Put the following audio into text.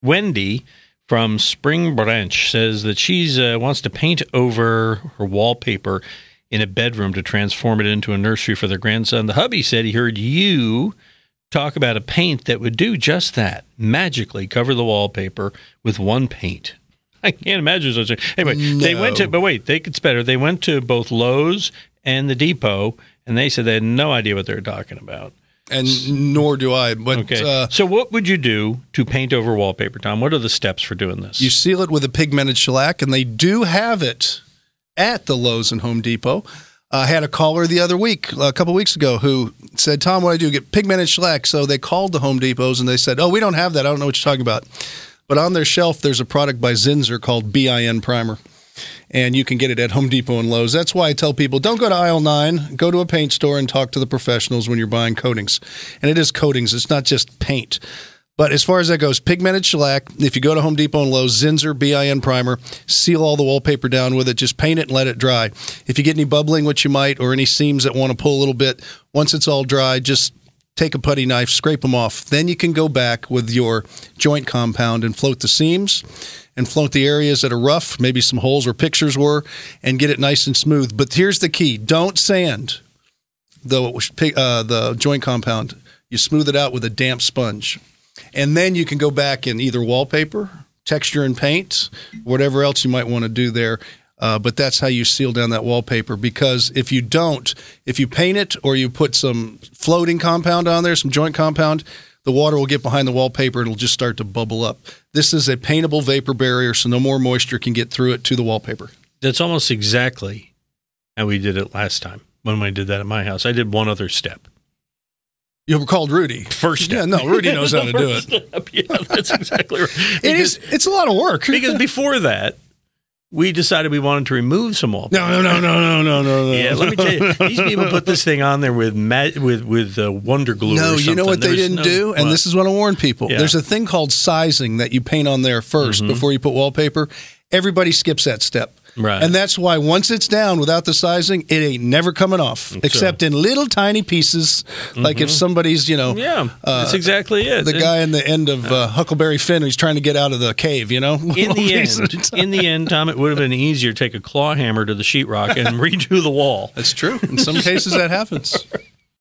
Wendy from Spring Branch says that she wants to paint over her wallpaper in a bedroom to transform it into a nursery for their grandson. The hubby said he heard you talk about a paint that would do just that, magically cover the wallpaper with one paint. I can't imagine such a... Anyway, They went to... But wait, it's better. They went to both Lowe's and the Depot, and they said they had no idea what they were talking about. And nor do I. But, okay. So what would you do to paint over wallpaper, Tom? What are the steps for doing this? You seal it with a pigmented shellac, and they do have it at the Lowe's and Home Depot. I had a caller the other week, a couple weeks ago, who said, Tom, what do I do? Get pigmented shellac. So they called the Home Depots, and they said, oh, we don't have that. I don't know what you're talking about. But on their shelf, there's a product by Zinsser called BIN Primer. And you can get it at Home Depot and Lowe's. That's why I tell people, don't go to aisle 9. Go to a paint store and talk to the professionals when you're buying coatings. And it is coatings. It's not just paint. But as far as that goes, pigmented shellac, if you go to Home Depot and Lowe's, Zinsser BIN Primer, seal all the wallpaper down with it. Just paint it and let it dry. If you get any bubbling, which you might, or any seams that want to pull a little bit, once it's all dry, just take a putty knife, scrape them off. Then you can go back with your joint compound and float the seams and float the areas that are rough, maybe some holes where pictures and get it nice and smooth. But here's the key. Don't sand the joint compound. You smooth it out with a damp sponge. And then you can go back in either wallpaper, texture and paint, whatever else you might want to do there. But that's how you seal down that wallpaper, because if you paint it or you put some floating compound on there, some joint compound, the water will get behind the wallpaper and it'll just start to bubble up. This is a paintable vapor barrier, so no more moisture can get through it to the wallpaper. That's almost exactly how we did it last time when I did that at my house. I did one other step. You were called Rudy. First step. Yeah, no, Rudy knows how to do it. Step. Yeah, that's exactly right. It's a lot of work. Because before that, we decided we wanted to remove some wallpaper. No. Yeah, let me tell you, these people put this thing on there with Wonder Glue. No, or something. You know what they didn't do? And this is what I warn people. Yeah. There's a thing called sizing that you paint on there first before you put wallpaper. Everybody skips that step. Right. And that's why once it's down without the sizing, it ain't never coming off, except in little tiny pieces, like if somebody's, Yeah, that's exactly it. The guy in the end of Huckleberry Finn who's trying to get out of the cave, In the end, Tom, it would have been easier to take a claw hammer to the sheetrock and redo the wall. That's true. In some cases, that happens.